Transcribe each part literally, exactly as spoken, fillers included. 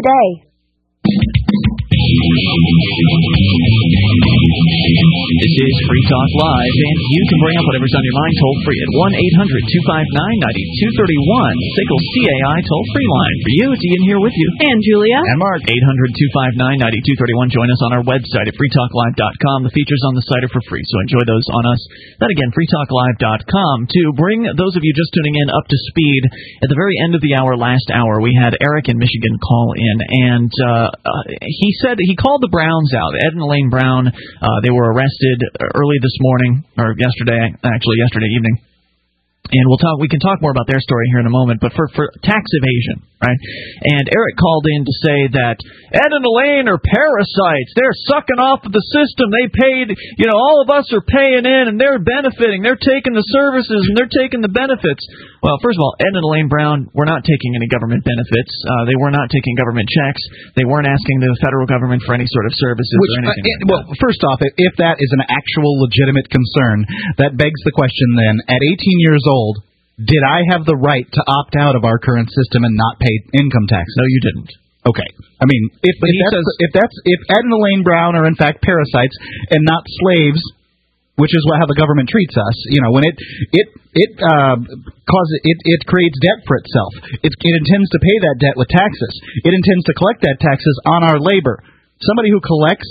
today. This is Free Talk Live, and you can bring up whatever's on your mind toll-free at one eight hundred two five nine nine two three one. S I C L C A I toll-free line. For you, it's Ian here with you. And Julia. And Mark. eight hundred two five nine nine two three one. Join us on our website at free talk live dot com. The features on the site are for free, so enjoy those on us. That again, free talk live dot com. To bring those of you just tuning in up to speed, at the very end of the hour, last hour, we had Eric in Michigan call in, and uh, uh, he said he called the Browns out. Ed and Elaine Brown, uh, they were arrested early this morning, or yesterday, actually yesterday evening. And we'll talk. We can talk more about their story here in a moment. But for, for tax evasion, right? And Eric called in to say that Ed and Elaine are parasites. They're sucking off of the system. They paid, you know, all of us are paying in, and they're benefiting. They're taking the services, and they're taking the benefits. Well, first of all, Ed and Elaine Brown were not taking any government benefits. Uh, they were not taking government checks. They weren't asking the federal government for any sort of services Which, or anything. Uh, it, well, first off, if that is an actual legitimate concern, that begs the question then, at eighteen years old, did I have the right to opt out of our current system and not pay income tax? No, you didn't. Okay. I mean, if, if, that's, says, if that's if Ed and Elaine Brown are in fact parasites and not slaves, which is what, how the government treats us, you know, when it it it uh, causes it it creates debt for itself. It it intends to pay that debt with taxes. It intends to collect that taxes on our labor. Somebody who collects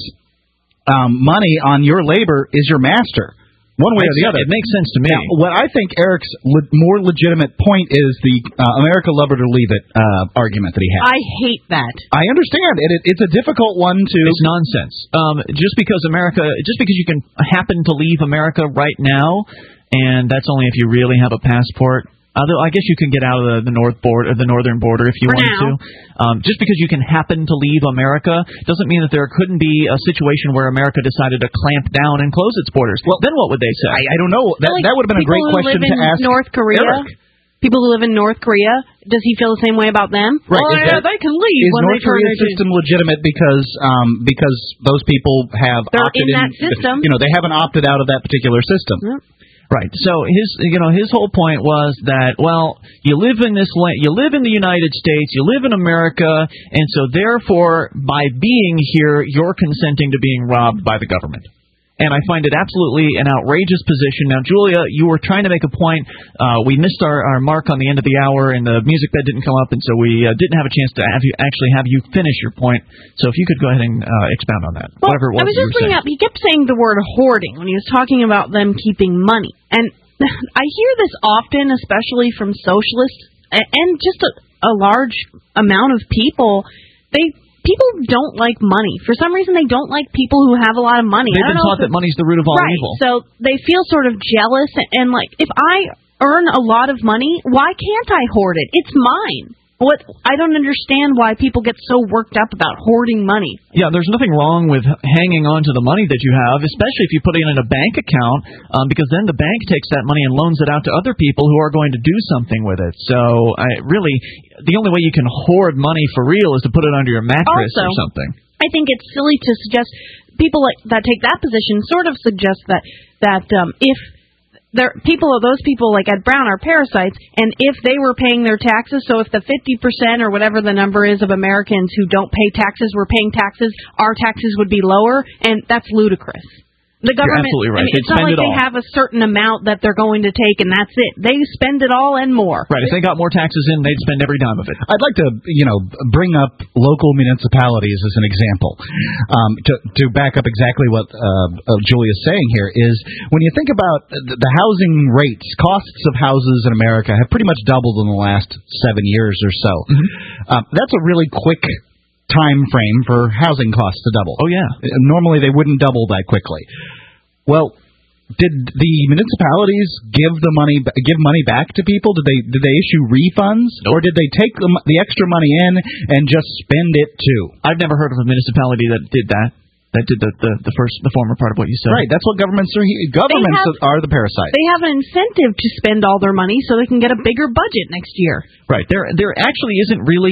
um, money on your labor is your master. One way or the other. It makes sense to me. Now, what I think Eric's le- more legitimate point is the uh, America love it or leave it uh, argument that he has. I hate that. I understand. It, it, it's a difficult one to... It's nonsense. Um, just because America, just because you can happen to leave America right now, and that's only if you really have a passport. Although I guess you can get out of the, the north border, the northern border, if you For wanted now. to. Um, just because you can happen to leave America doesn't mean that there couldn't be a situation where America decided to clamp down and close its borders. Well, then what would they say? I, I don't know. That like that would have been a great question to ask North Korea. Eric. People who live in North Korea, does he feel the same way about them? Right. Oh, Is yeah, that, they can leave is when North they turn Korea's eighteen. system legitimate because um, because those people have They're opted in that system. You know, they haven't opted out of that particular system. Yep. Right. So his, you know, his whole point was that, well, you live in this land, you live in the United States, you live in America, and so therefore, by being here, you're consenting to being robbed by the government. And I find it absolutely an outrageous position. Now, Julia, you were trying to make a point. Uh, we missed our, our mark on the end of the hour, and the music bed didn't come up, and so we uh, didn't have a chance to have you actually have you finish your point. So if you could go ahead and uh, expound on that, Well, whatever it was I was you just were bringing saying. up, he kept saying the word hoarding when he was talking about them keeping money. And I hear this often, especially from socialists, and just a, a large amount of people. They People don't like money. For some reason, they don't like people who have a lot of money. They've I don't been know taught that money's the root of all right. evil. So they feel sort of jealous. And, like, if I earn a lot of money, why can't I hoard it? It's mine. What I don't understand why people get so worked up about hoarding money. Yeah, there's nothing wrong with hanging on to the money that you have, especially if you put it in a bank account, um, because then the bank takes that money and loans it out to other people who are going to do something with it. So, I really, the only way you can hoard money for real is to put it under your mattress Also, or something. I think it's silly to suggest people like, that take that position sort of suggest that that um, if there people those people like Ed Brown are parasites, and if they were paying their taxes, so if the fifty percent or whatever the number is of Americans who don't pay taxes were paying taxes, our taxes would be lower, and that's ludicrous. The government, You're absolutely right. I mean, They'd it's not spend like it they all. have a certain amount that they're going to take, and that's it. They spend it all and more. Right. If they got more taxes in, they'd spend every dime of it. I'd like to, you know, bring up local municipalities as an example um, to to back up exactly what uh, Julia's saying here is when you think about the, the housing rates, costs of houses in America have pretty much doubled in the last seven years or so. Mm-hmm. Uh, that's a really quick time frame for housing costs to double. Oh, yeah. Normally they wouldn't double that quickly. Well, did the municipalities give the money give money back to people? Did they did they issue refunds, nope. or did they take the, the extra money in and just spend it too? I've never heard of a municipality that did that. That did the, the, the first the former part of what you said. Right, that's what governments are. Governments have, are the parasites. They have an incentive to spend all their money so they can get a bigger budget next year. Right. There there actually isn't really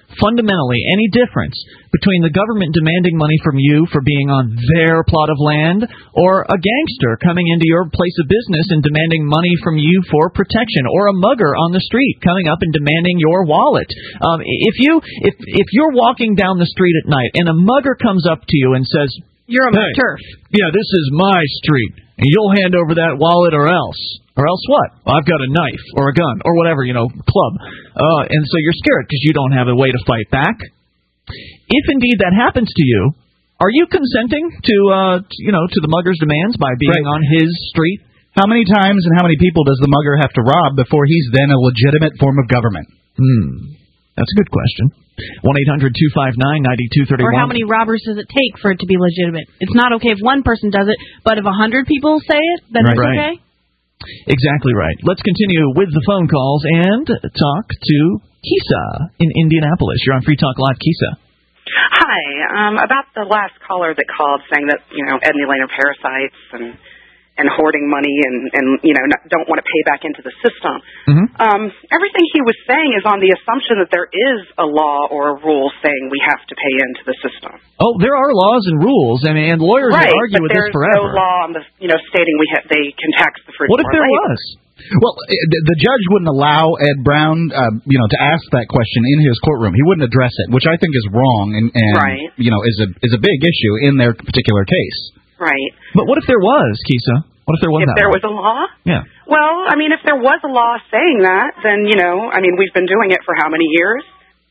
fundamentally any difference between the government demanding money from you for being on their plot of land or a gangster coming into your place of business and demanding money from you for protection, or a mugger on the street coming up and demanding your wallet? Um, if you if if you're walking down the street at night and a mugger comes up to you and says, "You're a hey, turf. Yeah, this is my street, and you'll hand over that wallet or else." Or else what? Well, I've got a knife or a gun or whatever, you know, club. Uh, and so you're scared because you don't have a way to fight back. If indeed that happens to you, are you consenting to, uh, you know, to the mugger's demands by being right on his street? How many times and how many people does the mugger have to rob before he's then a legitimate form of government? Hmm. That's a good question. one eight hundred two five nine nine two three one. Or how many robbers does it take for it to be legitimate? It's not okay if one person does it, but if a hundred people say it, then right. it's right. okay? Exactly right. Let's continue with the phone calls and talk to Kisa in Indianapolis. You're on Free Talk Live, Kisa. Hi. Um, about the last caller that called saying that, you know, Ed and Elaine are parasites and and hoarding money and, and you know, not, don't want to pay back into the system. Mm-hmm. Um, everything he was saying is on the assumption that there is a law or a rule saying we have to pay into the system. Oh, there are laws and rules, I mean, and lawyers right, will argue with this forever. Right, but there's no law on the, you know, stating we ha- they can tax the fruits What of if our there labor. was? Well, the, the judge wouldn't allow Ed Brown, uh, you know, to ask that question in his courtroom. He wouldn't address it, which I think is wrong and, and right. you know, is a is a big issue in their particular case. Right. But what if there was, Kisa? What if there was If that there law? was a law? Yeah. Well, I mean, if there was a law saying that, then, you know, I mean, we've been doing it for how many years?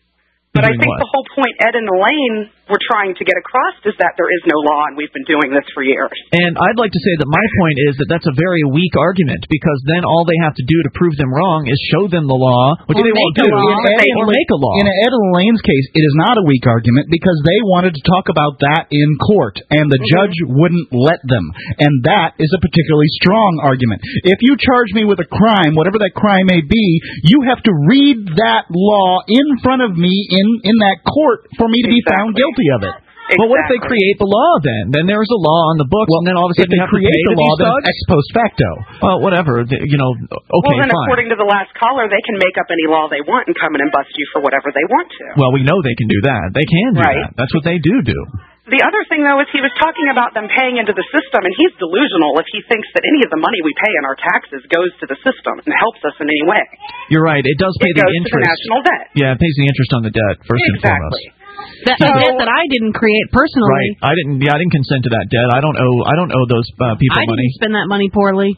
But I think what? the whole point Ed and Elaine were trying to get across is that there is no law, and we've been doing this for years. And I'd like to say that my point is that that's a very weak argument, because then all they have to do to prove them wrong is show them the law, which or they won't do, in or make a law. In Ed and Elaine's case, it is not a weak argument because they wanted to talk about that in court, and the mm-hmm. judge wouldn't let them. And that is a particularly strong argument. If you charge me with a crime, whatever that crime may be, you have to read that law in front of me in in that court for me to be exactly. found guilty of it. Exactly. But what if they create the law then? Then there's a law on the books, well, and then all of a sudden if they you have create to pay the to law, these then thugs? ex post facto. Well, whatever. You know, okay, Well, then fine. according to the last caller, they can make up any law they want and come in and bust you for whatever they want to. Well, we know they can do that. They can do right. that. That's what they do do. The other thing, though, is he was talking about them paying into the system, and he's delusional if he thinks that any of the money we pay in our taxes goes to the system and helps us in any way. You're right. It does pay it the goes interest. To the national debt. Yeah, it pays the interest on the debt, first exactly. and foremost. That so, debt that I didn't create personally. Right. I didn't. Yeah, I didn't consent to that debt. I don't owe. I don't owe those uh, people I money. I didn't spend that money poorly.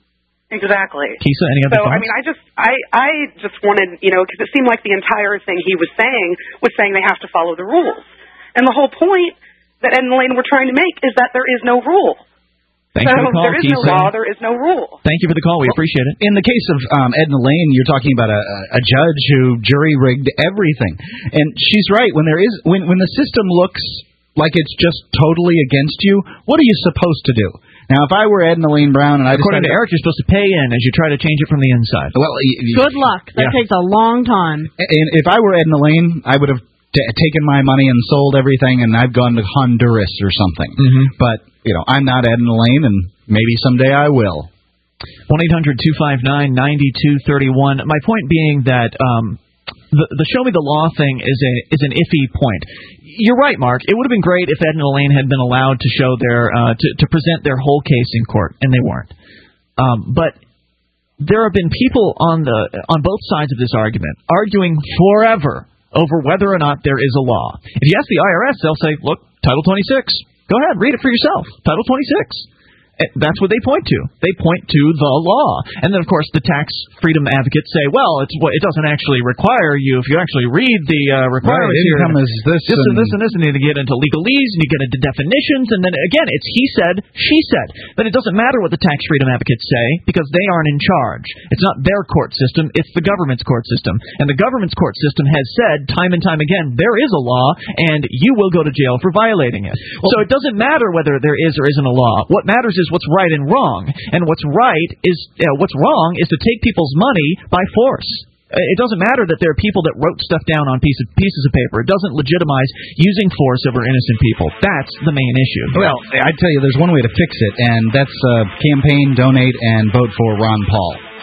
Exactly. Kisa, any other so, thoughts? I mean, I just, I, I just wanted, you know, because it seemed like the entire thing he was saying was saying they have to follow the rules, and the whole point that Ed and Elaine were trying to make is that there is no rule. Thank so you for the call, there is Kisa. no law, there is no rule. Thank you for the call. We well, appreciate it. In the case of um, Ed and Elaine, you're talking about a, a judge who jury rigged everything, and she's right. When there is, when when the system looks like it's just totally against you, what are you supposed to do? Now, if I were Ed and Elaine Brown, and I according to Eric, you're supposed to pay in as you try to change it from the inside. Well, good luck. That yeah. takes a long time. And if I were Ed and Elaine, I would have t- taken my money and sold everything, and I've gone to Honduras or something. Mm-hmm. But you know, I'm not Ed and Elaine, and maybe someday I will. One eight hundred two five nine nine two three one. My point being that um, the the show me the law thing is a is an iffy point. You're right, Mark. It would have been great if Ed and Elaine had been allowed to show their uh, to, to present their whole case in court, and they weren't. Um, but there have been people on the on both sides of this argument arguing forever over whether or not there is a law. If you ask the I R S, they'll say, "Look, Title twenty-six. Go ahead, read it for yourself. Title twenty-six." That's what they point to. They point to the law. And then, of course, the tax freedom advocates say, well, it's it doesn't actually require you. If you actually read the uh, requirements right, here, income is this, this and, and this and this, and you get into legalese, and you get into definitions, and then, again, it's he said, she said. But it doesn't matter what the tax freedom advocates say, because they aren't in charge. It's not their court system. It's the government's court system. And the government's court system has said, time and time again, there is a law, and you will go to jail for violating it. Well, so it doesn't matter whether there is or isn't a law. What matters is what's right and wrong. And what's right is uh, what's wrong is to take people's money by force. It doesn't matter that there are people that wrote stuff down on piece of, pieces of paper. It doesn't legitimize using force over innocent people. That's the main issue. Well, I tell you, there's one way to fix it, and that's uh, campaign, donate, and vote for Ron Paul.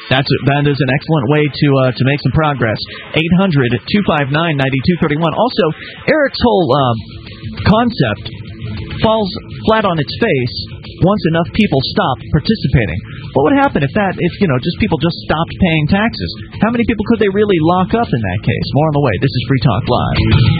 That's that is an excellent way to uh, to make some progress. eight hundred, two five nine, nine two three one. Also, Eric's whole uh, concept falls flat on its face once enough people stop participating. What would happen if that, if, you know, just people just stopped paying taxes? How many people could they really lock up in that case? More on the way. This is Free Talk Live.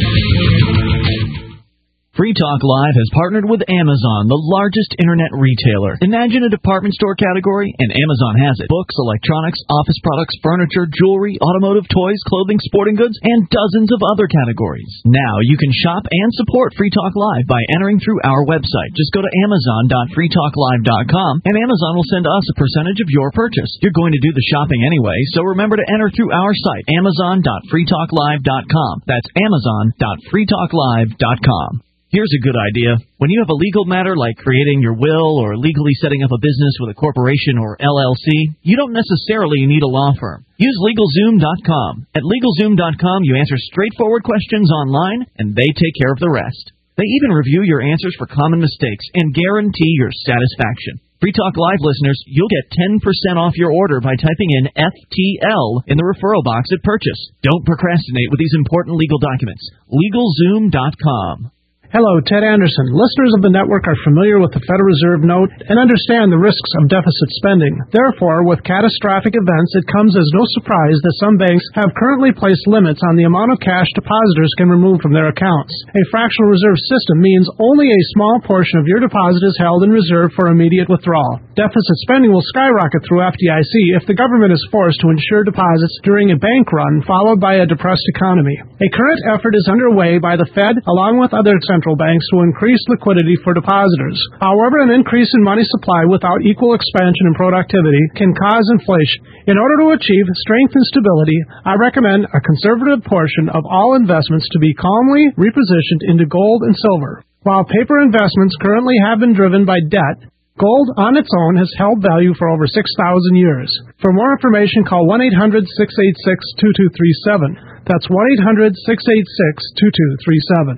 Free Talk Live has partnered with Amazon, the largest internet retailer. Imagine a department store category, and Amazon has it. Books, electronics, office products, furniture, jewelry, automotive, toys, clothing, sporting goods, and dozens of other categories. Now you can shop and support Free Talk Live by entering through our website. Just go to amazon dot free talk live dot com, and Amazon will send us a percentage of your purchase. You're going to do the shopping anyway, so remember to enter through our site, amazon dot free talk live dot com. That's amazon dot free talk live dot com. Here's a good idea. When you have a legal matter like creating your will or legally setting up a business with a corporation or L L C, you don't necessarily need a law firm. Use LegalZoom dot com. At LegalZoom dot com, you answer straightforward questions online, and they take care of the rest. They even review your answers for common mistakes and guarantee your satisfaction. Free Talk Live listeners, you'll get ten percent off your order by typing in F T L in the referral box at purchase. Don't procrastinate with these important legal documents. LegalZoom dot com. Hello, Ted Anderson. Listeners of the network are familiar with the Federal Reserve note and understand the risks of deficit spending. Therefore, with catastrophic events, it comes as no surprise that some banks have currently placed limits on the amount of cash depositors can remove from their accounts. A fractional reserve system means only a small portion of your deposit is held in reserve for immediate withdrawal. Deficit spending will skyrocket through F D I C if the government is forced to insure deposits during a bank run followed by a depressed economy. A current effort is underway by the Fed along with other central banks to increase liquidity for depositors. However, an increase in money supply without equal expansion and productivity can cause inflation. In order to achieve strength and stability, I recommend a conservative portion of all investments to be calmly repositioned into gold and silver. While paper investments currently have been driven by debt, gold on its own has held value for over six thousand years. For more information, call one eight hundred, six eight six, two two three seven. That's one eight hundred, six eight six, two two three seven.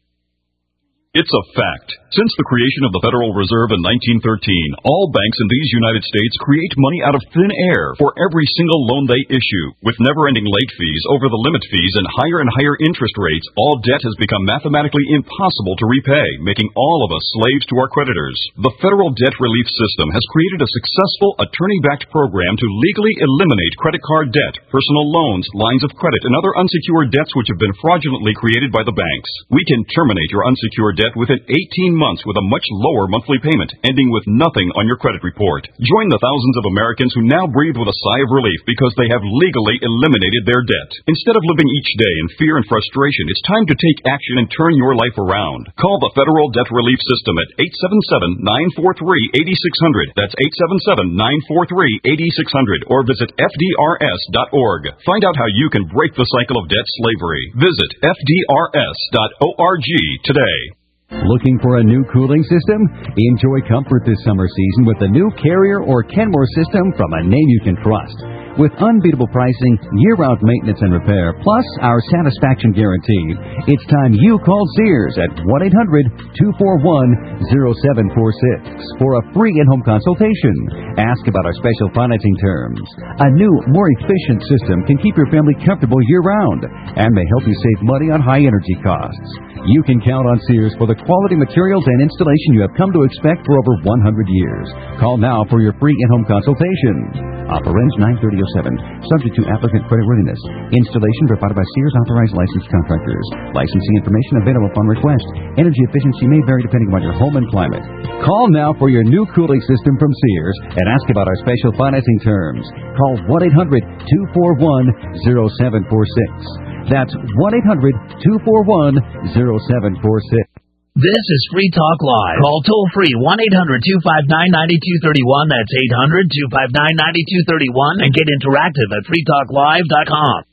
It's a fact. Since the creation of the Federal Reserve in nineteen thirteen, all banks in these United States create money out of thin air for every single loan they issue. With never-ending late fees, over the limit fees, and higher and higher interest rates, all debt has become mathematically impossible to repay, making all of us slaves to our creditors. The Federal Debt Relief System has created a successful attorney-backed program to legally eliminate credit card debt, personal loans, lines of credit, and other unsecured debts which have been fraudulently created by the banks. We can terminate your unsecured debt within eighteen months with a much lower monthly payment, ending with nothing on your credit report. Join the thousands of Americans who now breathe with a sigh of relief because they have legally eliminated their debt. Instead of living each day in fear and frustration, it's time to take action and turn your life around. Call the Federal Debt Relief System at eight seven seven, nine four three, eight six zero zero. That's eight seven seven, nine four three, eight six zero zero. Or visit F D R S dot org. Find out how you can break the cycle of debt slavery. Visit F D R S dot org today. Looking for a new cooling system? Enjoy comfort this summer season with the new Carrier or Kenmore system from a name you can trust. With unbeatable pricing, year-round maintenance and repair, plus our satisfaction guarantee, it's time you call Sears at one eight hundred, two four one, zero seven four six for a free in-home consultation. Ask about our special financing terms. A new, more efficient system can keep your family comfortable year-round and may help you save money on high energy costs. You can count on Sears for the quality materials and installation you have come to expect for over one hundred years. Call now for your free in-home consultation. Offer ends nine thirty oh seven. Subject to applicant creditworthiness. Installation provided by Sears authorized licensed contractors. Licensing information available upon request. Energy efficiency may vary depending on your home and climate. Call now for your new cooling system from Sears and ask about our special financing terms. Call one eight hundred, two four one, zero seven four six. That's one eight hundred, two four one, zero seven four six. This is Free Talk Live. Call toll-free one eight hundred, two five nine, nine two three one. That's eight hundred, two five nine, nine two three one. And get interactive at free talk live dot com.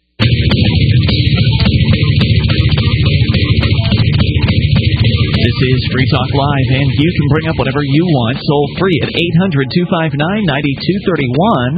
This is Free Talk Live, and you can bring up whatever you want, toll-free at eight hundred, two five nine, nine two three one.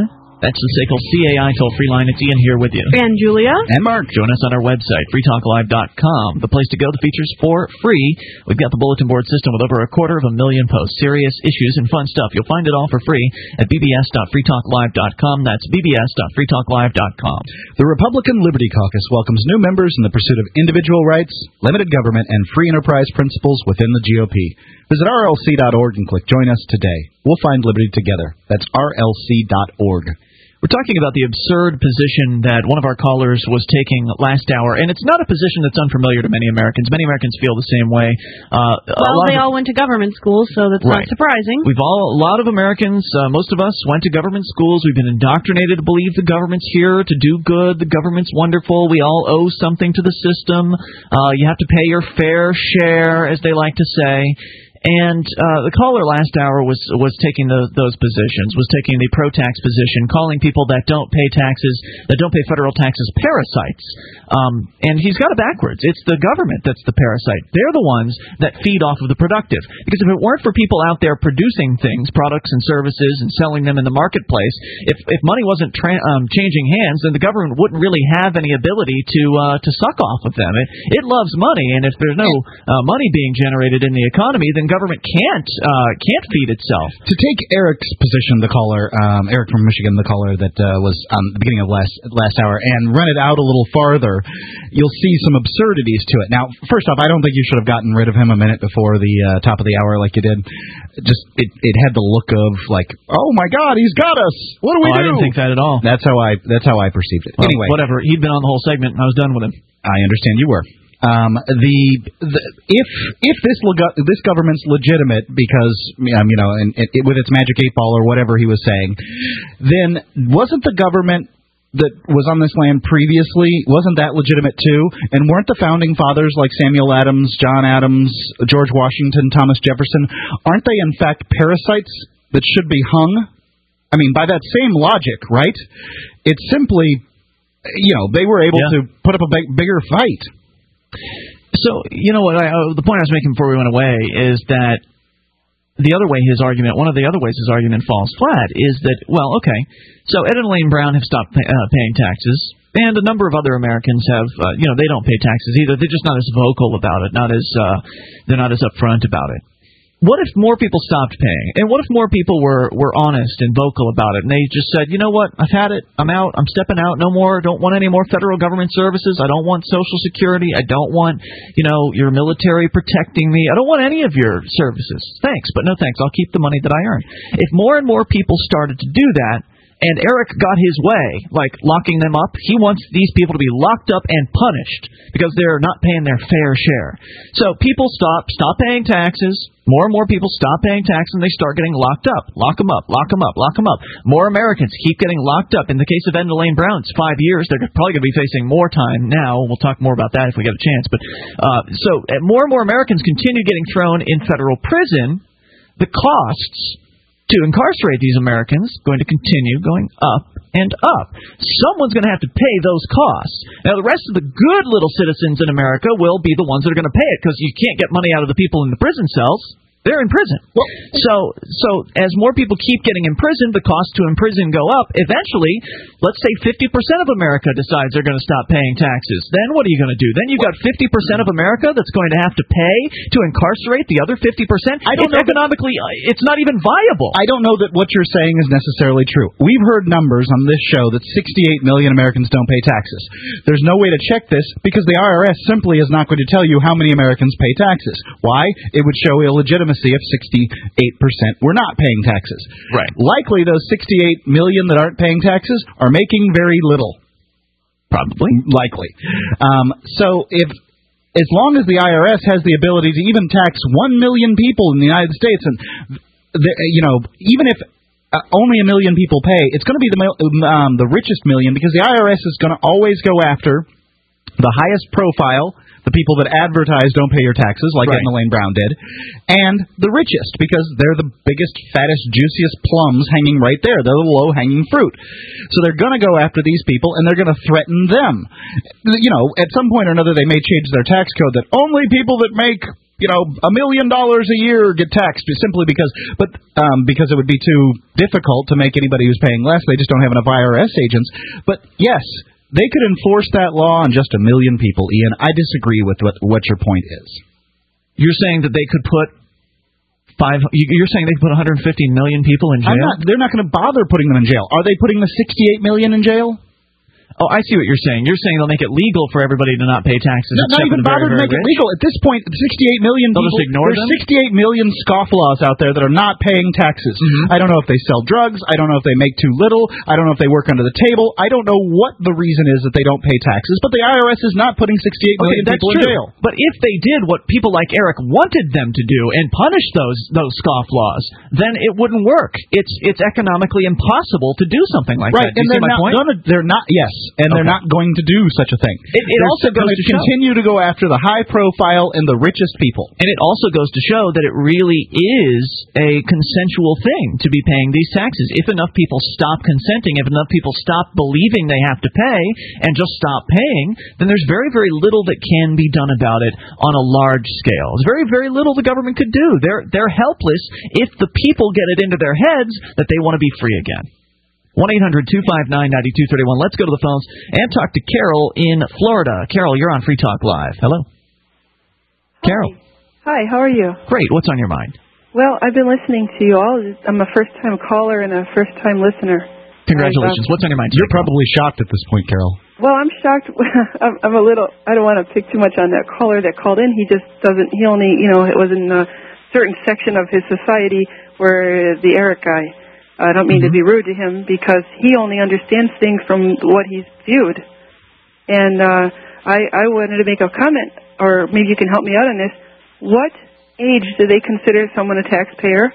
That's the S A C L C A I toll-free line. It's Ian here with you. And Julia. And Mark. Join us on our website, free talk live dot com. The place to go, the features for free. We've got the bulletin board system with over a quarter of a million posts. Serious issues and fun stuff. You'll find it all for free at b b s dot free talk live dot com. That's b b s dot free talk live dot com. The Republican Liberty Caucus welcomes new members in the pursuit of individual rights, limited government, and free enterprise principles within the G O P. Visit r l c dot org and click Join Us today. We'll find liberty together. That's r l c dot org. We're talking about the absurd position that one of our callers was taking last hour, and it's not a position that's unfamiliar to many Americans. Many Americans feel the same way. Uh, well, they all went to government schools, so that's right. not surprising. We've all, a lot of Americans, uh, most of us, went to government schools. We've been indoctrinated to believe the government's here to do good. The government's wonderful. We all owe something to the system. Uh, you have to pay your fair share, as they like to say. And uh, the caller last hour was was taking the, those positions, was taking the pro-tax position, calling people that don't pay taxes, that don't pay federal taxes, parasites. Um, and he's got it backwards. It's the government that's the parasite. They're the ones that feed off of the productive. Because if it weren't for people out there producing things, products and services, and selling them in the marketplace, if if money wasn't tra- um, changing hands, then the government wouldn't really have any ability to uh, to suck off of them. It, it loves money, and if there's no uh, money being generated in the economy, then government can't uh, can't feed itself. To take Eric's position, the caller, um, Eric from Michigan, the caller that uh, was on the beginning of last last hour, and run it out a little farther, you'll see some absurdities to it. Now, first off, I don't think you should have gotten rid of him a minute before the uh, top of the hour like you did. Just it, it had the look of like, oh my God, he's got us. What do we oh, do? I didn't think that at all. That's how I that's how I perceived it. Well, anyway, whatever. He'd been on the whole segment, and I was done with him. I understand you were. Um, the, the if if this leg- this government's legitimate because um, you know and, and it, with its magic eight ball or whatever he was saying, then wasn't the government that was on this land previously, wasn't that legitimate too? And weren't the founding fathers like Samuel Adams, John Adams, George Washington, Thomas Jefferson, aren't they in fact parasites that should be hung? I mean, by that same logic, right? It's simply, you know, they were able yeah. to put up a big, bigger fight. So, you know what, I, uh, the point I was making before we went away is that the other way his argument, one of the other ways his argument falls flat is that, well, okay, so Ed and Elaine Brown have stopped pay, uh, paying taxes, and a number of other Americans have, uh, you know, they don't pay taxes either. They're just not as vocal about it, not as, uh, they're not as upfront about it. What if more people stopped paying? And what if more people were, were honest and vocal about it? And they just said, you know what, I've had it. I'm out. I'm stepping out. No more. Don't want any more federal government services. I don't want Social Security. I don't want, you know, your military protecting me. I don't want any of your services. Thanks, but no thanks. I'll keep the money that I earn. If more and more people started to do that, and Eric got his way, like locking them up, he wants these people to be locked up and punished because they're not paying their fair share. So people stop, stop paying taxes. More and more people stop paying taxes and they start getting locked up. Lock them up, lock them up, lock them up. More Americans keep getting locked up. In the case of Ed and Elaine Brown, it's five years. They're probably going to be facing more time now. We'll talk more about that if we get a chance. But uh, so uh, more and more Americans continue getting thrown in federal prison. The costs to incarcerate these Americans going to continue going up and up. Someone's going to have to pay those costs. Now, the rest of the good little citizens in America will be the ones that are going to pay it because you can't get money out of the people in the prison cells. They're in prison. Well, so so as more people keep getting imprisoned, the cost to imprison go up. Eventually, let's say fifty percent of America decides they're going to stop paying taxes. Then what are you going to do? Then you've got fifty percent of America that's going to have to pay to incarcerate the other fifty percent? I don't it's know economically, that, it's not even viable. I don't know that what you're saying is necessarily true. We've heard numbers on this show that sixty-eight million Americans don't pay taxes. There's no way to check this because the I R S simply is not going to tell you how many Americans pay taxes. Why? It would show illegitimacy if sixty-eight percent were not paying taxes. Right. Likely those sixty-eight million that aren't paying taxes are making very little. Probably. Likely. Um, so if as long as the I R S has the ability to even tax one million people in the United States, and the, you know, even if uh, only a million people pay, it's going to be the um, the richest million because the I R S is going to always go after the highest profile, the people that advertise don't pay your taxes, like right. Ed and Elaine Brown did, and the richest, because they're the biggest, fattest, juiciest plums hanging right there. They're the low-hanging fruit. So they're going to go after these people, and they're going to threaten them. You know, at some point or another, they may change their tax code that only people that make, you know, a million dollars a year get taxed simply because, but um, because it would be too difficult to make anybody who's paying less. They just don't have enough I R S agents. But yes, they could enforce that law on just a million people. Ian, I disagree with what what your point is. You're saying that they could put five. You're saying they could put one hundred fifty million people in jail? I'm not, they're not going to bother putting them in jail. Are they putting the sixty-eight million in jail? Oh, I see what you're saying. You're saying they'll make it legal for everybody to not pay taxes. No, not even bother to make it legal. At this point, sixty-eight million they'll people, just ignore there's them? sixty-eight million scofflaws out there that are not paying taxes. Mm-hmm. I don't know if they sell drugs. I don't know if they make too little. I don't know if they work under the table. I don't know what the reason is that they don't pay taxes, but the I R S is not putting sixty-eight million okay, that's people true. in jail. But if they did what people like Eric wanted them to do and punish those those scofflaws, then it wouldn't work. It's it's economically impossible to do something like right, that. Do and you see they're my not point? gonna. They're not. Yes, and okay. they're not going to do such a thing. It, it also goes going to, to continue show. to go after the high profile and the richest people. And it also goes to show that it really is a consensual thing to be paying these taxes. If enough people stop consenting, if enough people stop believing they have to pay and just stop paying, then there's very, very little that can be done about it on a large scale. There's very, very little the government could do. They're they're helpless if the people get it into their heads that they want to be free again. one eight hundred two five nine nine two three one. Let's go to the phones and talk to Carol in Florida. Carol, you're on Free Talk Live. Hello. Hi. Carol. Hi, how are you? Great. What's on your mind? Well, I've been listening to you all. I'm a first-time caller and a first-time listener. Congratulations. What's on your mind? You're probably shocked at this point, Carol. Well, I'm shocked. I'm, I'm a little, I don't want to pick too much on that caller that called in. He just doesn't, he only, you know, it was in a certain section of his society where the Eric guy, I don't mean mm-hmm. to be rude to him because he only understands things from what he's viewed. And uh, I, I wanted to make a comment, or maybe you can help me out on this. What age do they consider someone a taxpayer?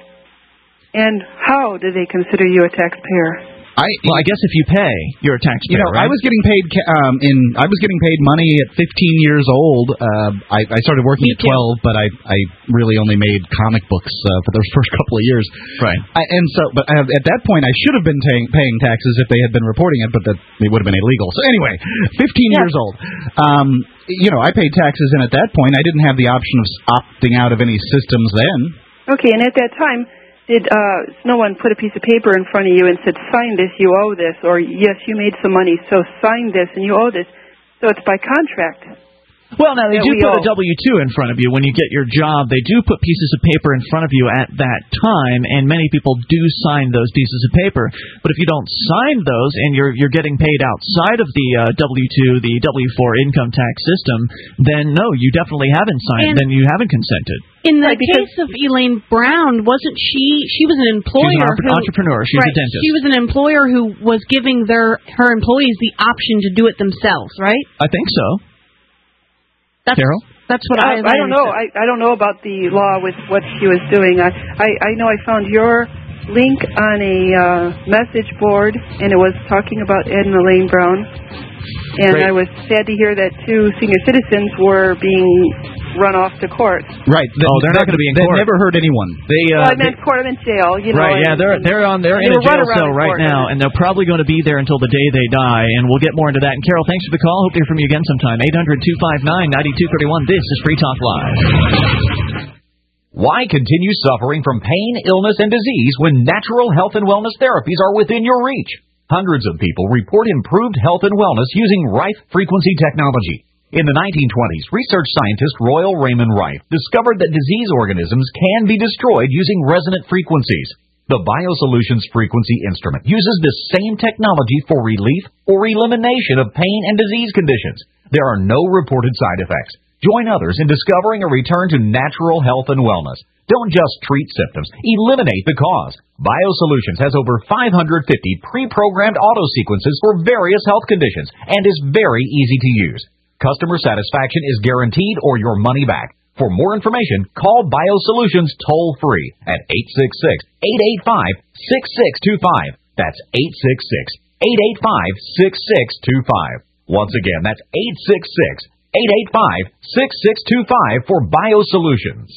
And how do they consider you a taxpayer? I, well, I guess if you pay, you're a taxpayer. You know, right? I was getting paid um, in. I was getting paid money at fifteen years old. Uh, I, I started working Me at twelve, but I, I really only made comic books uh, for those first couple of years. Right. I, and so, but I, at that point, I should have been paying, paying taxes if they had been reporting it, but that it would have been illegal. So anyway, fifteen yeah. years old. Um, you know, I paid taxes, and at that point, I didn't have the option of opting out of any systems then. Okay, and at that time. Did uh, no one put a piece of paper in front of you and said, sign this, you owe this, or yes, you made some money, so sign this and you owe this. So it's by contract. Well, now, they do put owe. a W two in front of you when you get your job. They do put pieces of paper in front of you at that time, and many people do sign those pieces of paper. But if you don't sign those and you're you're getting paid outside of the uh, W two, the W four income tax system, then no, you definitely haven't signed. And then you haven't consented. In the right, case of Elaine Brown, wasn't she? She was an employer. She was an who, entrepreneur. She was right, a dentist. She was an employer who was giving their her employees the option to do it themselves, right? I think so. That's, Carol? That's what I. I, I don't know. I, I don't know about the law with what she was doing. I I, I know I found your link on a uh, message board, and it was talking about Ed and Elaine Brown. And Great. I was sad to hear that two senior citizens were being run off to court. Right. The, oh, they're not going to be in court. They never hurt anyone. They, uh, well, I meant they, court. I meant jail. You know. Right. Yeah. They're they're on. They're in a jail cell right now, and they're probably going to be there until the day they die. And we'll get more into that. And Carol, thanks for the call. Hope to hear from you again sometime. eight hundred two five nine nine two three one. This is Free Talk Live. Why continue suffering from pain, illness, and disease when natural health and wellness therapies are within your reach? Hundreds of people report improved health and wellness using Rife frequency technology. In the nineteen twenties, research scientist Royal Raymond Rife discovered that disease organisms can be destroyed using resonant frequencies. The BioSolutions frequency instrument uses this same technology for relief or elimination of pain and disease conditions. There are no reported side effects. Join others in discovering a return to natural health and wellness. Don't just treat symptoms, eliminate the cause. BioSolutions has over five hundred fifty pre-programmed auto sequences for various health conditions and is very easy to use. Customer satisfaction is guaranteed or your money back. For more information, call BioSolutions toll-free at eight six six, eight eight five, six six two five. That's eight six six, eight eight five, six six two five. Once again, that's eight six six, eight eight five, six six two five for BioSolutions.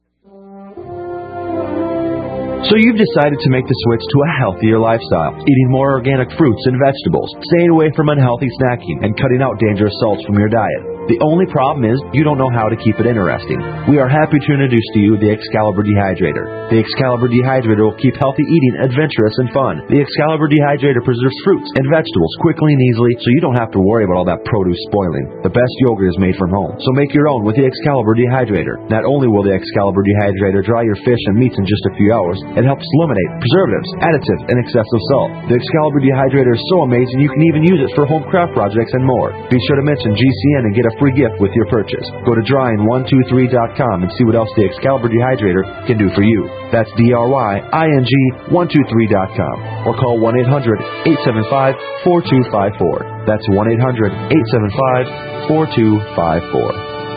So you've decided to make the switch to a healthier lifestyle, eating more organic fruits and vegetables, staying away from unhealthy snacking, and cutting out dangerous salts from your diet. The only problem is you don't know how to keep it interesting. We are happy to introduce to you the Excalibur Dehydrator. The Excalibur Dehydrator will keep healthy eating adventurous and fun. The Excalibur Dehydrator preserves fruits and vegetables quickly and easily, so you don't have to worry about all that produce spoiling. The best yogurt is made from home, so make your own with the Excalibur Dehydrator. Not only will the Excalibur Dehydrator dry your fish and meats in just a few hours, it helps eliminate preservatives, additives, and excessive salt. The Excalibur Dehydrator is so amazing you can even use it for home craft projects and more. Be sure to mention G C N and get a free gift with your purchase. Go to drying one two three dot com and see what else the Excalibur Dehydrator can do for you. That's D R Y I N G one two three dot com. Or call one eight hundred eight seven five four two five four. That's one eight hundred eight seven five four two five four.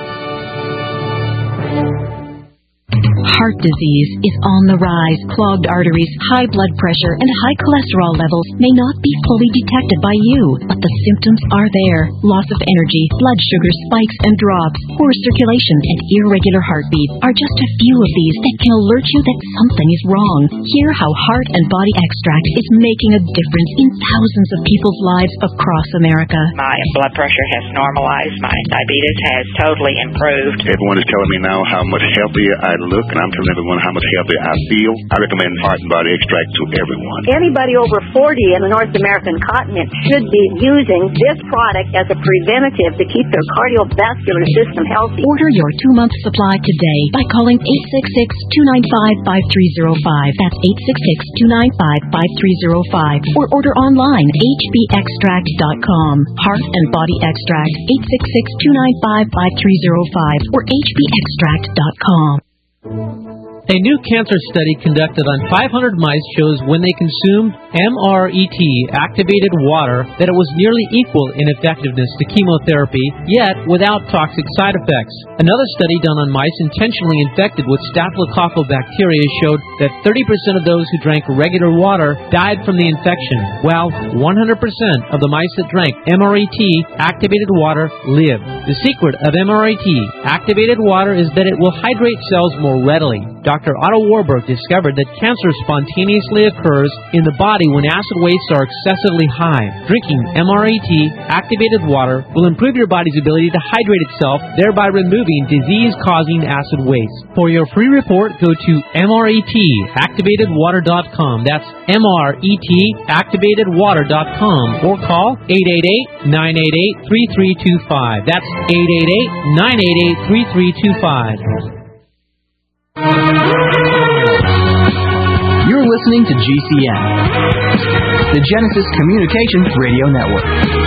Heart disease is on the rise. Clogged arteries, high blood pressure, and high cholesterol levels may not be fully detected by you, but the symptoms are there. Loss of energy, blood sugar spikes and drops, poor circulation, and irregular heartbeat are just a few of these that can alert you that something is wrong. Hear how Heart and Body Extract is making a difference in thousands of people's lives across America. My blood pressure has normalized. My diabetes has totally improved. Everyone is telling me now how much healthier I look, and I'm telling everyone how much healthier I feel. I recommend Heart and Body Extract to everyone. Anybody over forty in the North American continent should be using this product as a preventative to keep their cardiovascular system healthy. Order your two-month supply today by calling eight six six, two nine five, five three zero five. That's eight six six, two nine five, five three zero five. Or order online at h b extract dot com. Heart and Body Extract, eight six six, two nine five, five three zero five or h b extract dot com. A new cancer study conducted on five hundred mice shows when they consumed M R E T activated water that it was nearly equal in effectiveness to chemotherapy, yet without toxic side effects. Another study done on mice intentionally infected with staphylococcal bacteria showed that thirty percent of those who drank regular water died from the infection, while one hundred percent of the mice that drank M R E T activated water lived. The secret of M R E T activated water is that it will hydrate cells more readily. Doctor Otto Warburg discovered that cancer spontaneously occurs in the body when acid wastes are excessively high. Drinking M R E T activated water will improve your body's ability to hydrate itself, thereby removing disease-causing acid waste. For your free report, go to M R E T activated water dot com. That's M R E T activated water dot com. Or call eight eight eight, nine eight eight, three three two five. That's eight eight eight, nine eight eight, three three two five. You're listening to G C N, the Genesis Communications Radio Network.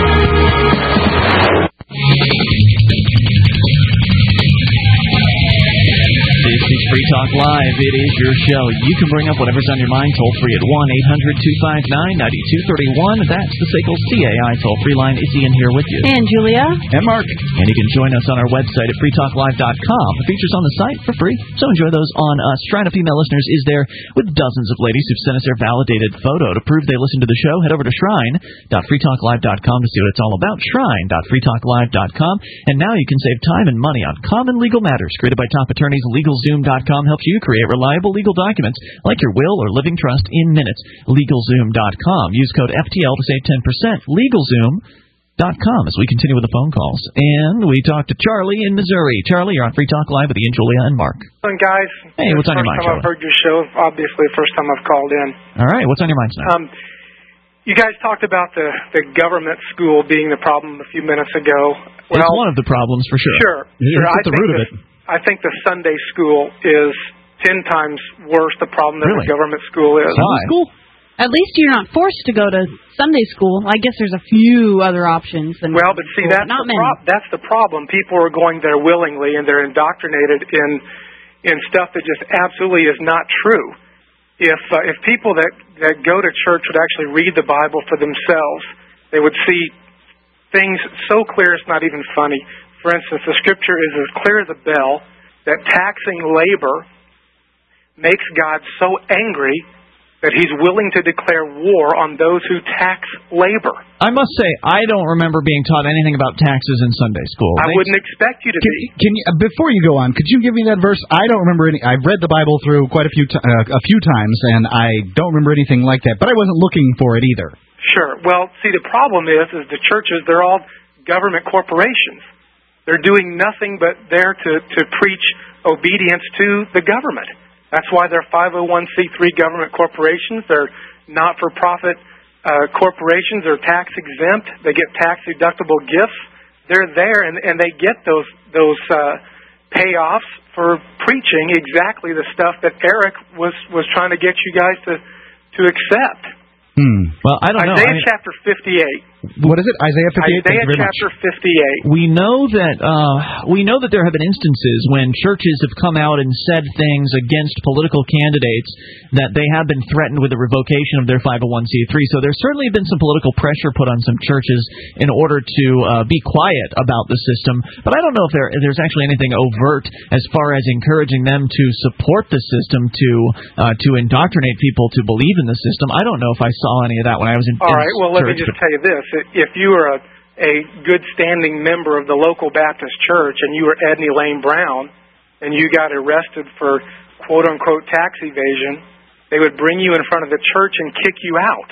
This is Free Talk Live. It is your show. You can bring up whatever's on your mind toll free at one eight hundred two five nine nine two three one. That's the S A C L C A I toll free line. It's Ian here with you. And Julia. And Mark. And you can join us on our website at free talk live dot com. The features on the site for free, so enjoy those on us. Shrine of Female Listeners is there with dozens of ladies who've sent us their validated photo to prove they listen to the show. Head over to shrine dot free talk live dot com to see what it's all about. shrine dot free talk live dot com. And now you can save time and money on common legal matters created by top attorneys. legal zoom dot com helps you create reliable legal documents like your will or living trust in minutes. legal zoom dot com. Use code F T L to save ten percent. legal zoom dot com as we continue with the phone calls. And we talk to Charlie in Missouri. Charlie, you're on Free Talk Live with Ian, Julia, and Mark. Morning, guys. Hey, what's on your mind, Charlie? First time I've heard your show. Obviously, the first time I've called in. All right, what's on your mind tonight? Um, you guys talked about the, the government school being the problem a few minutes ago. Well, it's one of the problems, for sure. Sure. It's sure. at the root of it. I think the Sunday school is ten times worse the problem than really? the government school is. Sunday school? At least you're not forced to go to Sunday school. I guess there's a few other options. Than well, but see, that's not the many. Pro- that's the problem. People are going there willingly, and they're indoctrinated in in stuff that just absolutely is not true. If uh, if people that that go to church would actually read the Bible for themselves, they would see things so clear it's not even funny. For instance, the Scripture is as clear as a bell that taxing labor makes God so angry that he's willing to declare war on those who tax labor. I must say, I don't remember being taught anything about taxes in Sunday school. I they, wouldn't expect you to can, be. Can you, uh, before you go on, could you give me that verse? I don't remember any. I've read the Bible through quite a few t- uh, a few times, and I don't remember anything like that. But I wasn't looking for it either. Sure. Well, see, the problem is, is the churches, they're all government corporations. They're doing nothing but there to, to preach obedience to the government. That's why they're five oh one c three government corporations. They're not-for-profit uh, corporations. They're tax-exempt. They get tax-deductible gifts. They're there, and, and they get those those uh, payoffs for preaching exactly the stuff that Eric was, was trying to get you guys to, to accept. Hmm. Well, I don't know. Isaiah I mean, chapter fifty-eight. What is it? Isaiah fifty-eight. Isaiah chapter fifty-eight. We know that uh, we know that there have been instances when churches have come out and said things against political candidates that they have been threatened with the revocation of their five oh one c three. So there's certainly been some political pressure put on some churches in order to uh, be quiet about the system. But I don't know if there there's actually anything overt as far as encouraging them to support the system, to uh, to indoctrinate people to believe in the system. I don't know if I saw any of that when I was in. All in right. Well, let me church, just tell you this: if you are a, a good standing member of the local Baptist church and you were Edney Lane Brown and you got arrested for quote unquote tax evasion, they would bring you in front of the church and kick you out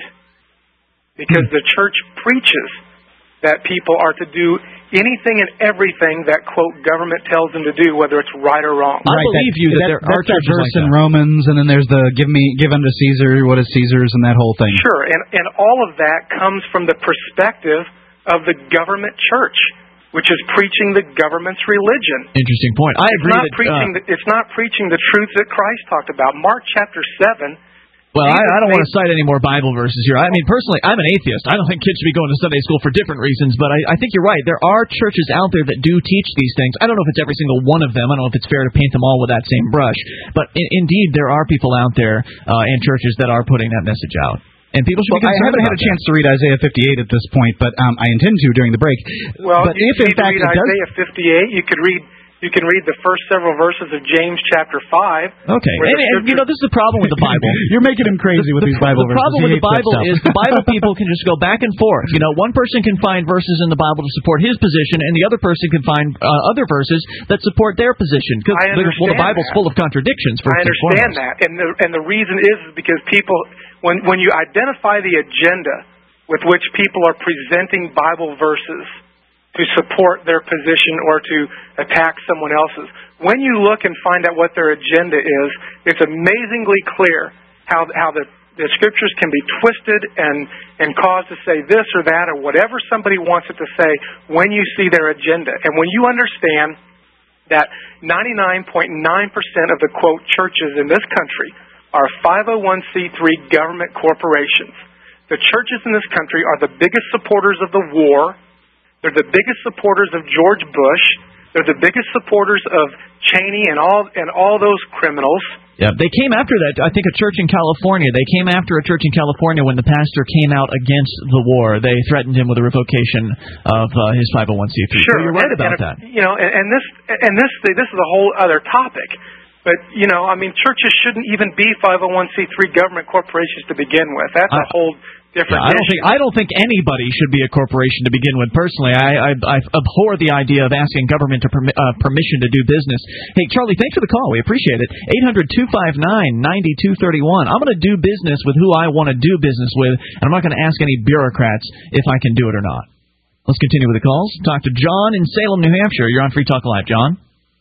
because the church preaches that people are to do anything and everything that, quote, government tells them to do, whether it's right or wrong. I right, believe that, you that, that there that's are that churches verse like in that. Romans, and then there's the give me give unto Caesar what is Caesar's, and that whole thing. Sure, and, and all of that comes from the perspective of the government church, which is preaching the government's religion. Interesting point. I it's agree not that preaching uh, the, it's not preaching the truths that Christ talked about. Mark chapter seven. Well, I, I don't want to cite any more Bible verses here. I mean, personally, I'm an atheist. I don't think kids should be going to Sunday school for different reasons, but I, I think you're right. There are churches out there that do teach these things. I don't know if it's every single one of them. I don't know if it's fair to paint them all with that same brush. But in, indeed, there are people out there uh, in churches that are putting that message out. And people should well, be I haven't had a that. chance to read Isaiah fifty-eight at this point, but um, I intend to during the break. Well, but you if in need fact to read it does... Isaiah fifty-eight. You could read you can read the first several verses of James chapter five. Okay, and, and you know this is the problem with the Bible. You're making him crazy with the, these Bible the verses. The problem he with the Bible is the Bible people can just go back and forth. You know, one person can find verses in the Bible to support his position, and the other person can find uh, other verses that support their position. Because well, the Bible's that. full of contradictions. First I understand that, and the and the reason is because people when when you identify the agenda with which people are presenting Bible verses to support their position or to attack someone else's. When you look and find out what their agenda is, it's amazingly clear how how the, the scriptures can be twisted and, and caused to say this or that or whatever somebody wants it to say when you see their agenda. And when you understand that ninety-nine point nine percent of the, quote, churches in this country are five oh one c three government corporations. The churches in this country are the biggest supporters of the war. They're the biggest supporters of George Bush. They're the biggest supporters of Cheney and all and all those criminals. Yeah, they came after that. I think a church in California. They came after a church in California when the pastor came out against the war. They threatened him with a revocation of uh, his five oh one c three. Sure, so you're right and, about and, that. You know, and, and this and this this is a whole other topic. But you know, I mean, churches shouldn't even be five oh one c three government corporations to begin with. That's a I, whole different yeah, I don't issue. think I don't think anybody should be a corporation to begin with. Personally, I I, I abhor the idea of asking government to permi- uh, permission to do business. Hey, Charlie, thanks for the call. We appreciate it. eight hundred two five nine nine two three one. I'm going to do business with who I want to do business with, and I'm not going to ask any bureaucrats if I can do it or not. Let's continue with the calls. Talk to John in Salem, New Hampshire. You're on Free Talk Live, John.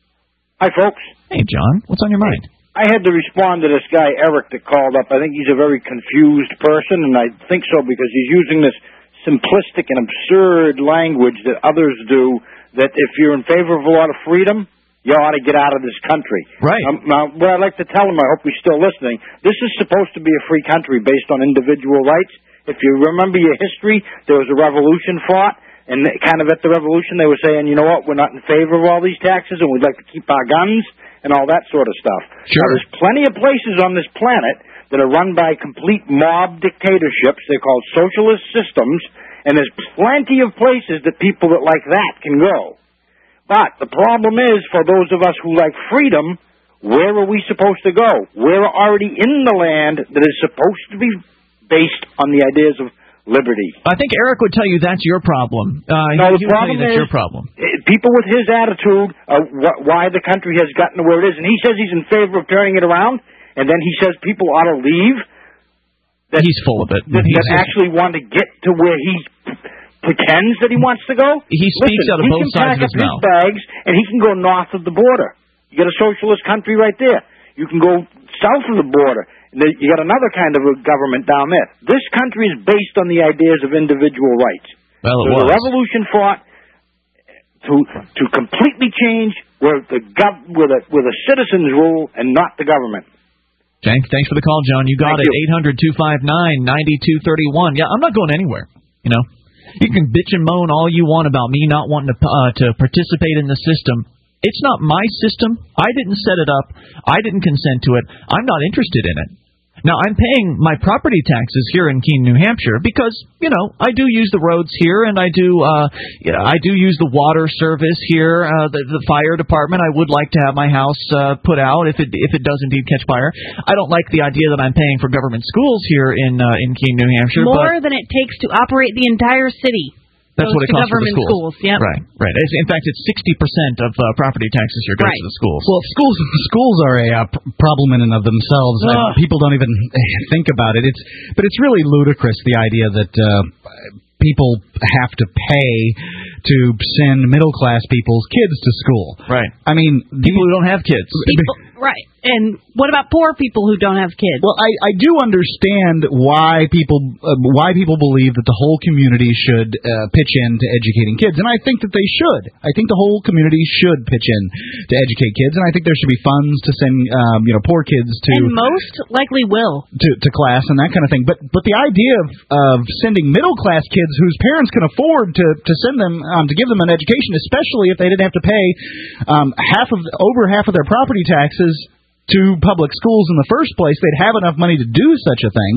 Hi, folks. Hey, John. What's on your mind? I had to respond to this guy, Eric, that called up. I think he's a very confused person, and I think so because he's using this simplistic and absurd language that others do, that if you're in favor of a lot of freedom, you ought to get out of this country. Right. Um, now, what I'd like to tell him, I hope he's still listening, this is supposed to be a free country based on individual rights. If you remember your history, there was a revolution fought, and kind of at the revolution they were saying, you know what, we're not in favor of all these taxes, and we'd like to keep our guns, and all that sort of stuff. Sure. Now, there's plenty of places on this planet that are run by complete mob dictatorships. They're called socialist systems, and there's plenty of places that people that like that can go. But the problem is, for those of us who like freedom, where are we supposed to go? We're already in the land that is supposed to be based on the ideas of liberty. I think Eric would tell you that's your problem. Uh, no, he, the problem that's is your problem. People with his attitude of wh- why the country has gotten to where it is, and he says he's in favor of turning it around, and then he says people ought to leave. That, he's full of it. That, that actually want to get to where he pretends that he wants to go. He speaks Listen, out of both sides of his mouth. He can pack up his bags, and he can go north of the border. You got a socialist country right there. You can go south of the border. You got another kind of a government down there. This country is based on the ideas of individual rights. Well, it so was. the revolution fought to to completely change where the gov where the where the citizens rule and not the government. Thanks, thanks for the call, John. You got Thank it. eight hundred two five nine nine two three one. Yeah, I'm not going anywhere. You know, you can bitch and moan all you want about me not wanting to uh, to participate in the system. It's not my system. I didn't set it up. I didn't consent to it. I'm not interested in it. Now, I'm paying my property taxes here in Keene, New Hampshire, because, you know, I do use the roads here, and I do uh, yeah, I do use the water service here, uh, the, the fire department. I would like to have my house uh, put out if it if it does indeed catch fire. I don't like the idea that I'm paying for government schools here in uh, in Keene, New Hampshire. More but than it takes to operate the entire city. That's goes what it to costs for the government schools. schools. Yep. Right, right. It's, in fact, it's sixty percent of uh, property taxes here goes Right. to the schools. Well, schools schools are a uh, pr- problem in and of themselves. Uh, people don't even think about it. It's but it's really ludicrous, the idea that uh, people have to pay to send middle class people's kids to school. Right. I mean, people who don't have kids. People, right. And what about poor people who don't have kids? Well, I, I do understand why people uh, why people believe that the whole community should uh, pitch in to educating kids, and I think that they should. I think the whole community should pitch in to educate kids, and I think there should be funds to send um, you know poor kids to and most likely will to, to class and that kind of thing. But but the idea of of sending middle class kids whose parents can afford to to send them um, to give them an education, especially if they didn't have to pay um, half of over half of their property taxes to public schools in the first place, they'd have enough money to do such a thing.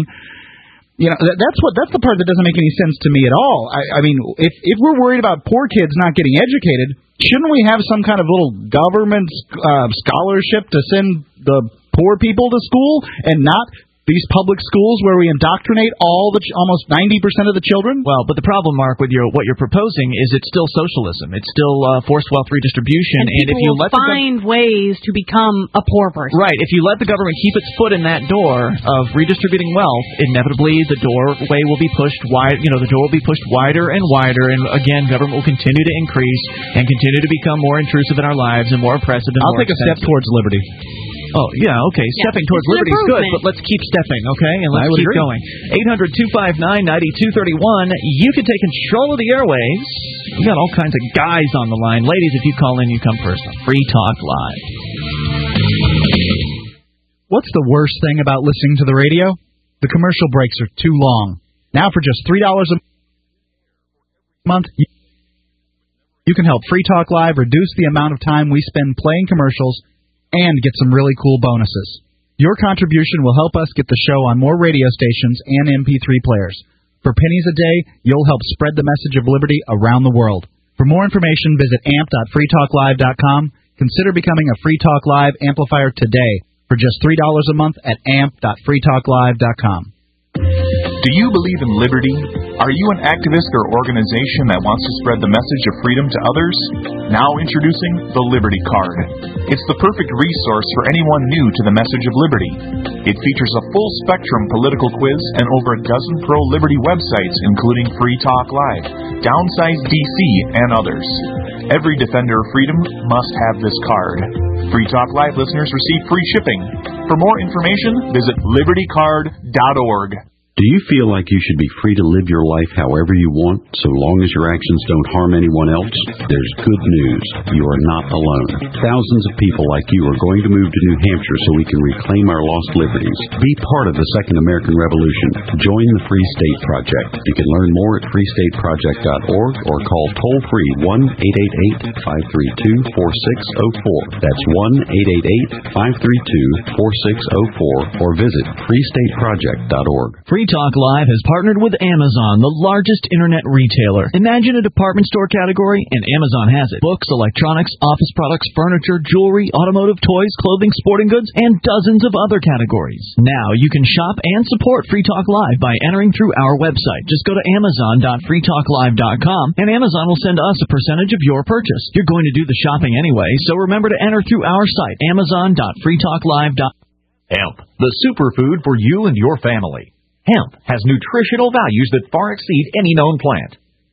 You know, that, that's what that's the part that doesn't make any sense to me at all. I, I mean, if if we're worried about poor kids not getting educated, shouldn't we have some kind of little government uh, scholarship to send the poor people to school and not these public schools where we indoctrinate all the ch- almost ninety percent of the children? Well, but the problem, Mark, with your what you're proposing is it's still socialism. It's still uh, forced wealth redistribution. And, and if you will let the find gov- ways to become a poor person. Right. If you let the government keep its foot in that door of redistributing wealth, inevitably the doorway will be pushed wide. You know, the door will be pushed wider and wider, and again, government will continue to increase and continue to become more intrusive in our lives and more oppressive. And I'll more take a step expensive. towards liberty. Oh, yeah, okay. Yeah, Stepping towards it's an liberty is good, improvement. but let's keep stepping, okay? And let's I would keep agree. going. eight hundred two five nine nine two three one. You can take control of the airwaves. We got all kinds of guys on the line. Ladies, if you call in, you come first on Free Talk Live. What's the worst thing about listening to the radio? The commercial breaks are too long. Now for just three dollars a month, you can help Free Talk Live reduce the amount of time we spend playing commercials and get some really cool bonuses. Your contribution will help us get the show on more radio stations and M P three players. For pennies a day, you'll help spread the message of liberty around the world. For more information, visit amp dot free talk live dot com. Consider becoming a Free Talk Live amplifier today for just three dollars a month at amp dot free talk live dot com. Do you believe in liberty? Are you an activist or organization that wants to spread the message of freedom to others? Now introducing the Liberty Card. It's the perfect resource for anyone new to the message of liberty. It features a full-spectrum political quiz and over a dozen pro-liberty websites, including Free Talk Live, Downsize D C, and others. Every defender of freedom must have this card. Free Talk Live listeners receive free shipping. For more information, visit liberty card dot org. Do you feel like you should be free to live your life however you want, so long as your actions don't harm anyone else? There's good news. You are not alone. Thousands of people like you are going to move to New Hampshire so we can reclaim our lost liberties. Be part of the Second American Revolution. Join the Free State Project. You can learn more at free state project dot org or call toll-free one eight eight eight, five three two, four six zero four. That's one eight eight eight, five three two, four six zero four or visit free state project dot org. Free Talk Live has partnered with Amazon, the largest internet retailer. Imagine a department store category, and Amazon has it. Books, electronics, office products, furniture, jewelry, automotive, toys, clothing, sporting goods, and dozens of other categories. Now you can shop and support Free Talk Live by entering through our website. Just go to amazon dot free talk live dot com, and Amazon will send us a percentage of your purchase. You're going to do the shopping anyway, so remember to enter through our site, amazon dot free talk live dot com. Hemp, the superfood for you and your family. Hemp has nutritional values that far exceed any known plant.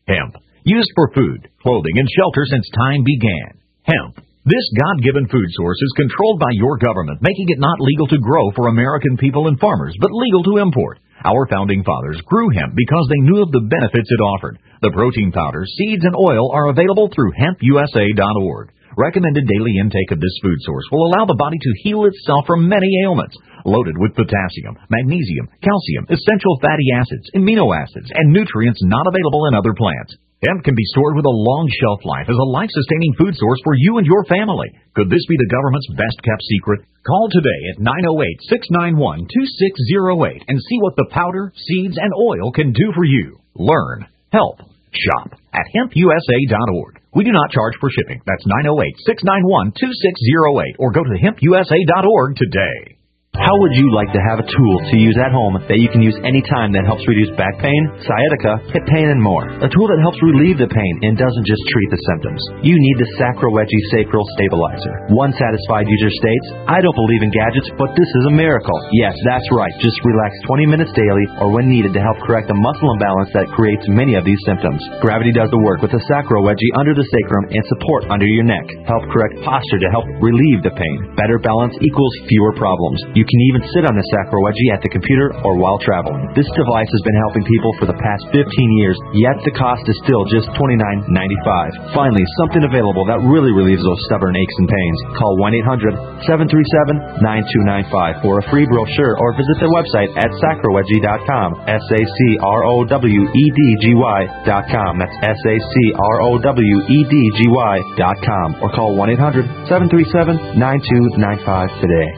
Hemp. Used for food, clothing, and shelter since time began. Hemp. This God-given food source is controlled by your government, making it not legal to grow for American people and farmers, but legal to import. Our founding fathers grew hemp because they knew of the benefits it offered. The protein powders, seeds, and oil are available through hemp U S A dot org. Recommended daily intake of this food source will allow the body to heal itself from many ailments. Loaded with potassium, magnesium, calcium, essential fatty acids, amino acids, and nutrients not available in other plants. Hemp can be stored with a long shelf life as a life-sustaining food source for you and your family. Could this be the government's best-kept secret? Call today at nine oh eight, six nine one, two six oh eight and see what the powder, seeds, and oil can do for you. Learn, help, shop at hemp U S A dot org. We do not charge for shipping. That's nine oh eight, six nine one, two six oh eight or go to hemp U S A dot org today. How would you like to have a tool to use at home that you can use anytime that helps reduce back pain, sciatica, hip pain, and more? A tool that helps relieve the pain and doesn't just treat the symptoms. You need the Sacroeggie Sacral Stabilizer. One satisfied user states, I don't believe in gadgets, but this is a miracle. Yes, that's right. Just relax twenty minutes daily or when needed to help correct the muscle imbalance that creates many of these symptoms. Gravity does the work with the Sacroeggie under the sacrum and support under your neck. Help correct posture to help relieve the pain. Better balance equals fewer problems. You You can even sit on the Sacroeggie at the computer or while traveling. This device has been helping people for the past fifteen years, yet the cost is still just twenty-nine ninety-five. Finally, something available that really relieves those stubborn aches and pains. Call one eight hundred, seven three seven, nine two nine five for a free brochure or visit their website at sacroeggie dot com. S A C R O W E D G Y dot com. That's S A C R O W E D G Y dot com. Or call one eight hundred, seven three seven, nine two nine five today.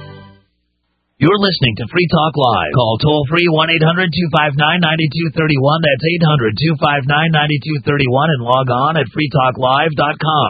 You're listening to Free Talk Live. Call toll-free one eight hundred, two five nine, nine two three one. That's eight hundred, two five nine, nine two three one and log on at free talk live dot com.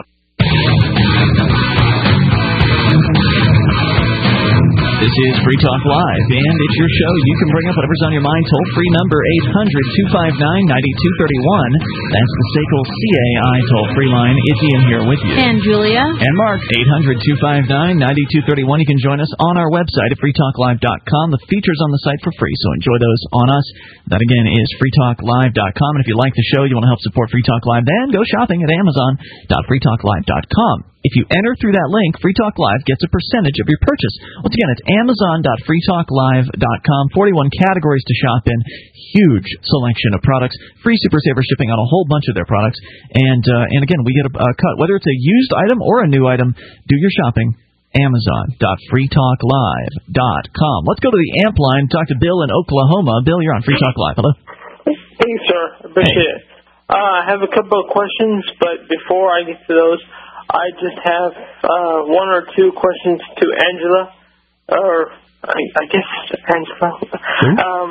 This is Free Talk Live, and it's your show. You can bring up whatever's on your mind. Toll-free number eight hundred, two five nine, nine two three one. That's the S A C L C A I toll-free line. It's Ian here with you. And Julia. And Mark. eight hundred, two five nine, nine two three one. You can join us on our website at free talk live dot com. The features on the site for free, so enjoy those on us. That, again, is free talk live dot com. And if you like the show, you want to help support Free Talk Live, then go shopping at amazon dot free talk live dot com. If you enter through that link, Free Talk Live gets a percentage of your purchase. Once again, it's amazon dot free talk live dot com. forty-one categories to shop in. Huge selection of products. Free Super Saver shipping on a whole bunch of their products. And, uh, and again, we get a, a cut. Whether it's a used item or a new item, do your shopping. amazon dot free talk live dot com. Let's go to the amp line. Talk to Bill in Oklahoma. Bill, you're on Free Talk Live. Hello. Thanks, sir. Appreciate hey. it. Uh, I have a couple of questions, but before I get to those, I just have uh, one or two questions to Angela, or I, I guess Angela. um,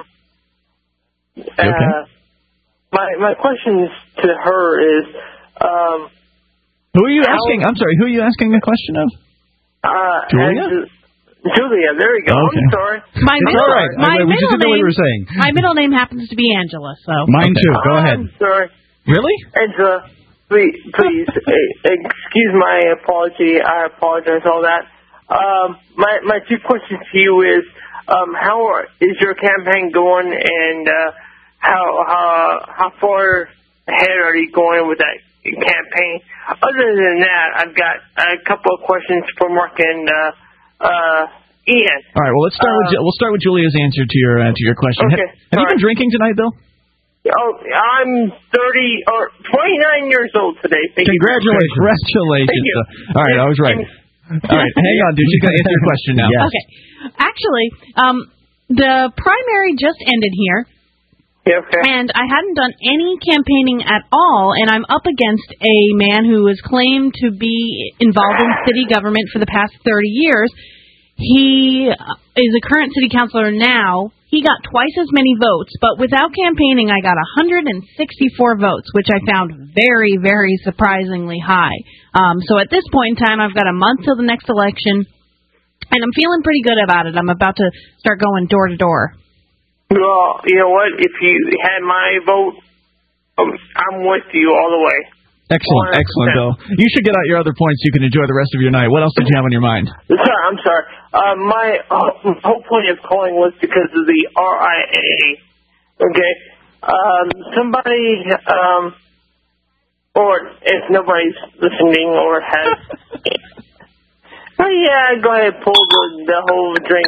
okay. uh, my my questions to her is, um, who are you asking? I'm sorry. Who are you asking the question of? Uh, Julia. Angela, Julia, there you go. Okay. I'm sorry. My It's middle, all right. my we just middle didn't know what name. you were saying. My middle name happens to be Angela. So. Mine too. Go ahead. I'm sorry. Really? Angela, please, please eh, excuse my apology. I apologize all that. Um, my my two questions to you is, um, how are, is your campaign going, and uh, how how how far ahead are you going with that campaign? Other than that, I've got a couple of questions for Mark and uh, uh, Ian. All right. Well, let's start with Uh, we'll start with Julia's answer to your uh, to your question. Okay. Have, have you been drinking tonight, Bill? Oh, I'm thirty or twenty-nine years old today. Thank Congratulations. you. Congratulations. Thank you. All right, I was right. All right, hang on, dude. She's going to answer your question now. Okay. Actually, um, the primary just ended here. Yeah, okay. And I hadn't done any campaigning at all, and I'm up against a man who is claimed to be involved in city government for the past thirty years. He is a current city councilor now. He got twice as many votes, but without campaigning, I got one hundred sixty-four votes, which I found very, very surprisingly high. Um, so at this point in time, I've got a month till the next election, and I'm feeling pretty good about it. I'm about to start going door to door. Well, you know what? If you had my vote, um, I'm with you all the way. Excellent, excellent, Bill. You should get out your other points so you can enjoy the rest of your night. What else did you have on your mind? Sorry, I'm sorry. Uh, my uh, whole point of calling was because of the R I A. Okay, um, somebody um, or if nobody's listening or has. Oh, yeah, go ahead, pull the, the whole drink.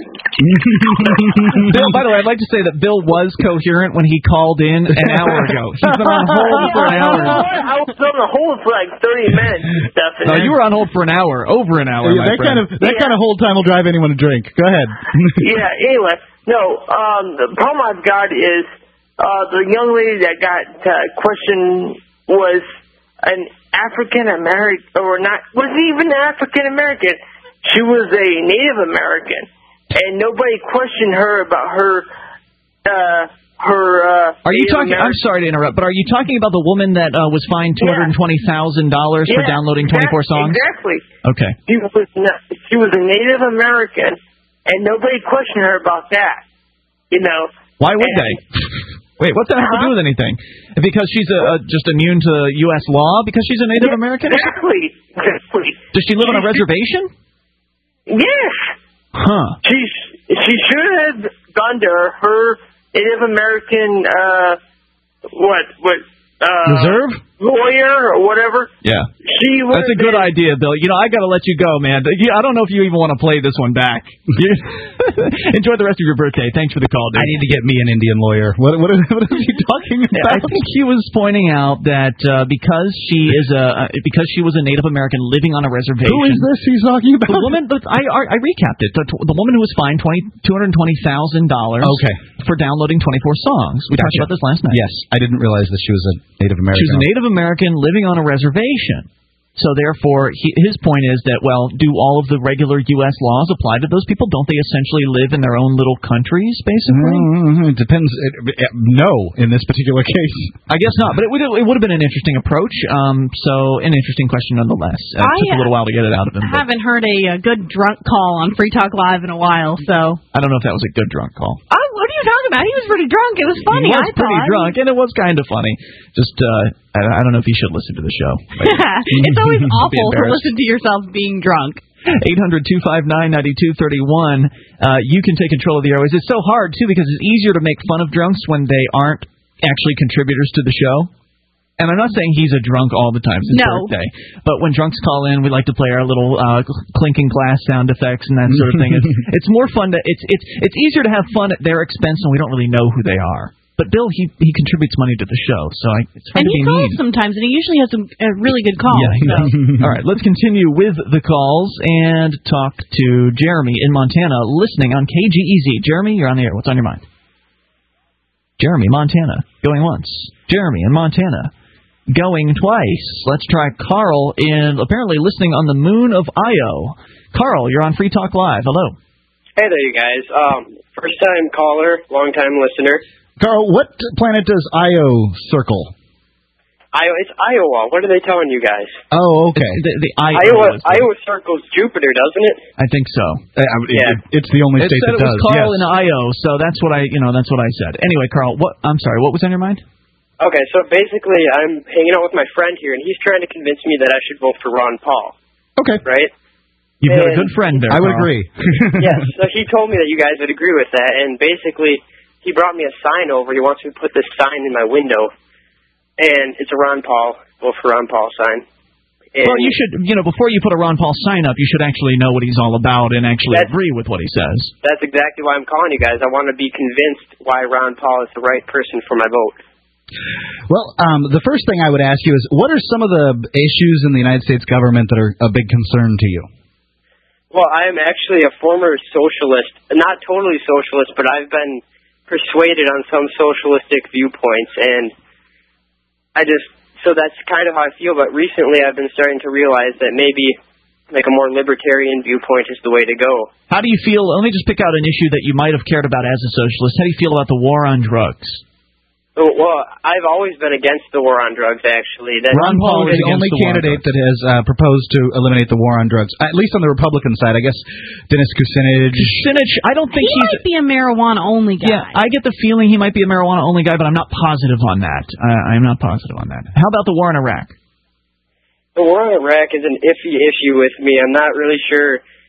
Bill, by the way, I'd like to say that Bill was coherent when he called in an hour ago. He's been on hold for an hour. I was on hold for like thirty minutes and stuff. And No, you were on hold for an hour, over an hour, Yeah, my that kind friend. of that kind of hold time will drive anyone to drink. Go ahead. Yeah, anyway, no, um, the problem I've got is uh, the young lady that got uh, questioned was an African American, or not, wasn't even African American. She was a Native American, and nobody questioned her about her, uh, her, uh... Are you Native talking, I'm American. sorry to interrupt, but are you talking about the woman that uh, was fined two hundred twenty thousand dollars for Yeah, downloading twenty-four exact- songs? Exactly. Okay. She was, not, she was a Native American, and nobody questioned her about that, you know. Why would And- they? Wait, what's that have to do with anything? Because she's uh, just immune to U S law? Because she's a Native American? Exactly. Exactly. Does she live on a reservation? Yes. Huh. She she should have gone to her Native American uh what what uh Reserve? lawyer or whatever. Yeah. She was That's a good idea, Bill. You know, I got to let you go, man. You- I don't know if you even want to play this one back. Enjoy the rest of your birthday. Thanks for the call, dude. I need to get me an Indian lawyer. What what is, what is he talking about? Yeah, I think he was pointing out that uh, because she is a uh, because she was a Native American living on a reservation. Who is this he's talking about? The woman. the- I I, I recapped it. The, the woman who was fined twenty two hundred twenty thousand dollars. Okay. For downloading twenty-four songs. We talked Gotcha. about this last night. Yes, I didn't realize that she was a Native American. She was a Native American living on a reservation. So therefore, he, his point is that, well, do all of the regular U S laws apply to those people? Don't they essentially live in their own little countries, basically? Mm-hmm. It depends. It, it, no, in this particular case. I guess not, but it would it would have been an interesting approach. Um, so an interesting question nonetheless. It I, took a little while to get it out of him. I but haven't heard a, uh good drunk call on Free Talk Live in a while, so. I don't know if that was a good drunk call. Oh, what are you talking about? He was pretty drunk. It was funny, He was I pretty thought. drunk, and it was kind of funny. Just, uh, I, I don't know if you should listen to the show. It's always Be awful to embarrassed. listen to yourself being drunk. eight hundred two five nine nine two three one. Uh, you can take control of the airways. It's so hard, too, because it's easier to make fun of drunks when they aren't actually contributors to the show. And I'm not saying he's a drunk all the time. It's his No. birthday. But when drunks call in, we like to play our little uh, clinking glass sound effects and that sort of thing. It's, it's more fun to it's it's it's easier to have fun at their expense when we don't really know who they are. But Bill, he he contributes money to the show, so I, it's And hard to he be calls mean. sometimes, and he usually has some uh, really good calls. Yeah, he so. does. All right, let's continue with the calls and talk to Jeremy in Montana, listening on K G E Z. Jeremy, you're on the air. What's on your mind? Jeremy, Montana, going once. Jeremy in Montana, going twice. Let's try Carl in, apparently listening on the moon of Io. Carl, you're on Free Talk Live. Hello. Hey there, you guys. Um, first time caller, long time listener. Carl, what planet does Io circle? Iowa, it's Iowa. What are they telling you guys? Oh, okay. The, the Iowa, Iowa circles Jupiter, doesn't it? I think so. Uh, Yeah. it, it's the only It state said that it was does. Carl yes. in Io, so that's what I, you know, that's what I said. Anyway, Carl, what? I'm sorry. What was on your mind? Okay, so basically, I'm hanging out with my friend here, and he's trying to convince me that I should vote for Ron Paul. Okay. Right? You've got a And- good friend there. I would Carl. agree. Yes, so he told me that you guys would agree with that, and basically, he brought me a sign over. He wants me to put this sign in my window, and it's a Ron Paul, vote for Ron Paul sign. And Well, you should, you know, before you put a Ron Paul sign up, you should actually know what he's all about and actually That's- agree with what he says. That's exactly why I'm calling you guys. I want to be convinced why Ron Paul is the right person for my vote. Well, um, the first thing I would ask you is, what are some of the issues in the United States government that are a big concern to you? Well, I am actually a former socialist, not totally socialist, but I've been persuaded on some socialistic viewpoints, and I just, so that's kind of how I feel, but recently I've been starting to realize that maybe like a more libertarian viewpoint is the way to go. How do you feel? Let me just pick out an issue that you might have cared about as a socialist. How do you feel about the war on drugs? So, well, I've always been against the war on drugs, actually. That Ron Paul is the only candidate that has uh, proposed to eliminate the war on drugs, at least on the Republican side. I guess Dennis Kucinich. Kucinich, I don't think he he's... might be a marijuana-only guy. Yeah, I get the feeling he might be a marijuana-only guy, but I'm not positive on that. Uh, I'm not positive on that. How about the war in Iraq? The war in Iraq is an iffy issue with me. I'm not really sure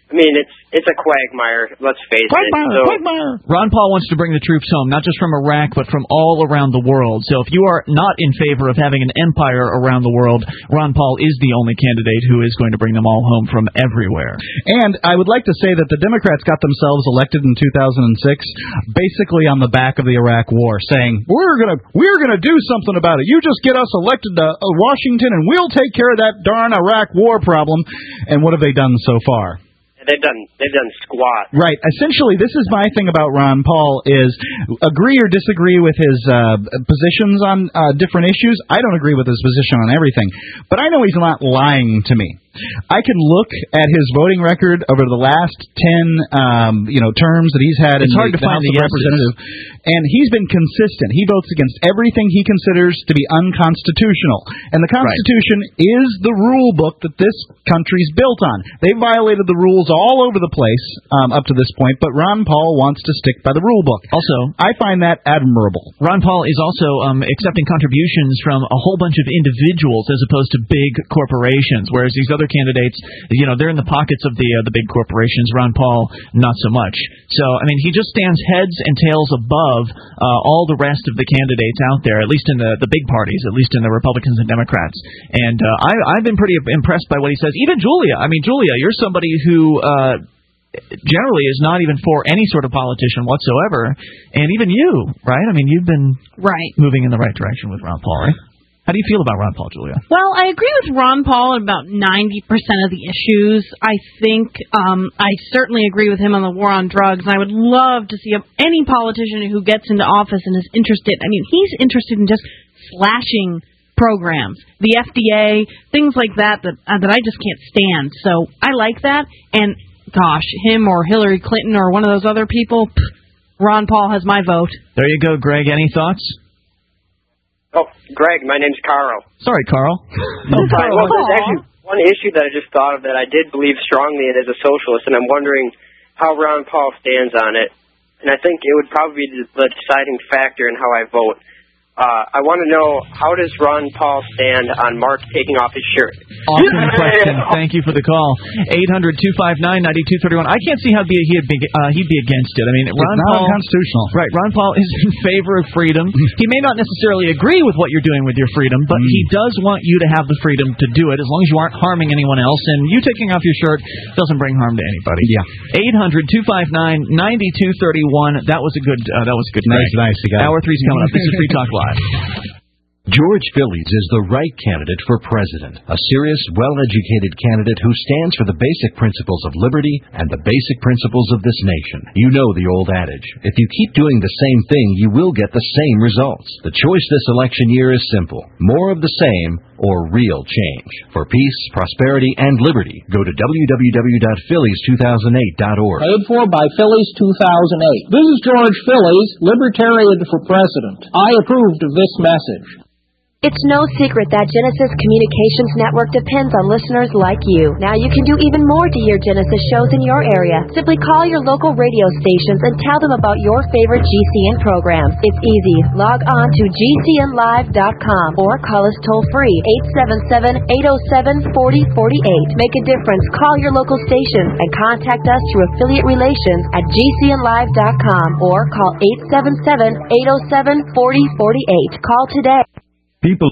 I mean, it's it's a quagmire, let's face Quagmire, it. So, quagmire. Ron Paul wants to bring the troops home, not just from Iraq, but from all around the world. So if you are not in favor of having an empire around the world, Ron Paul is the only candidate who is going to bring them all home from everywhere. And I would like to say that the Democrats got themselves elected in two thousand six basically on the back of the Iraq War, saying, we're going to we're gonna do something about it. You just get us elected to uh, Washington, and we'll take care of that darn Iraq War problem. And what have they done so far? They've done they've done squat. Right. Essentially, this is my thing about Ron Paul is agree or disagree with his uh, positions on uh, different issues. I don't agree with his position on everything, but I know he's not lying to me. I can look at his voting record over the last ten, um, you know, terms that he's had it's in hard the, to the find House the of Representatives, and he's been consistent. He votes against everything he considers to be unconstitutional, and the Constitution right. is the rule book that this country's built on. They violated the rules all over the place um, up to this point, but Ron Paul wants to stick by the rule book. Also, I find that admirable. Ron Paul is also um, accepting contributions from a whole bunch of individuals as opposed to big corporations, whereas these other candidates, you know, they're in the pockets of the uh, the big corporations. Ron Paul, not so much. So, I mean, he just stands heads and tails above uh, all the rest of the candidates out there, at least in the, the big parties, at least in the Republicans and Democrats. And uh, I, I've been pretty impressed by what he says. Even Julia. I mean, Julia, you're somebody who uh, generally is not even for any sort of politician whatsoever. And even you, right? I mean, you've been right moving in the right direction with Ron Paul, right? How do you feel about Ron Paul, Julia? Well, I agree with Ron Paul on about ninety percent of the issues. I think um, I certainly agree with him on the war on drugs. And I would love to see any politician who gets into office and is interested. I mean, he's interested in just slashing programs, the F D A, things like that that, uh, that I just can't stand. So I like that. And, gosh, him or Hillary Clinton or one of those other people, pff, Ron Paul has my vote. There you go, Greg. Any thoughts? Oh, Greg, my name's Carl. Sorry, Carl. No, Carl. Well, there's actually one issue that I just thought of that I did believe strongly in as a socialist, and I'm wondering how Ron Paul stands on it. And I think it would probably be the deciding factor in how I vote. Uh, I want to know, how does Ron Paul stand on Mark taking off his shirt? Awesome question. Thank you for the call. eight hundred two five nine nine two three one. I can't see how be, he'd, be, uh, he'd be against it. I mean, Ron it's not Paul, unconstitutional. Right, Ron Paul is in favor of freedom. He may not necessarily agree with what you're doing with your freedom, but mm. he does want you to have the freedom to do it as long as you aren't harming anyone else. And you taking off your shirt doesn't bring harm to anybody. Yeah. eight hundred two five nine nine two three one. That was a good. Uh, that was a good. Nice, nice. You got Hour it. three's coming up. This is Free Talk Live. George Phillies is the right candidate for president, a serious, well-educated candidate who stands for the basic principles of liberty and the basic principles of this nation. You know the old adage, if you keep doing the same thing, you will get the same results. The choice this election year is simple: more of the same or real change. For peace, prosperity, and liberty, go to w w w dot phillies two thousand eight dot org. Paid for by Phillies two thousand eight. This is George Phillies, Libertarian for President. I approved of this message. It's no secret that Genesis Communications Network depends on listeners like you. Now you can do even more to hear Genesis shows in your area. Simply call your local radio stations and tell them about your favorite G C N programs. It's easy. Log on to G C N live dot com or call us toll-free, eight seven seven, eight oh seven, four oh four eight. Make a difference. Call your local station and contact us through affiliate relations at G C N live dot com or call eight seven seven, eight oh seven, four oh four eight. Call today. People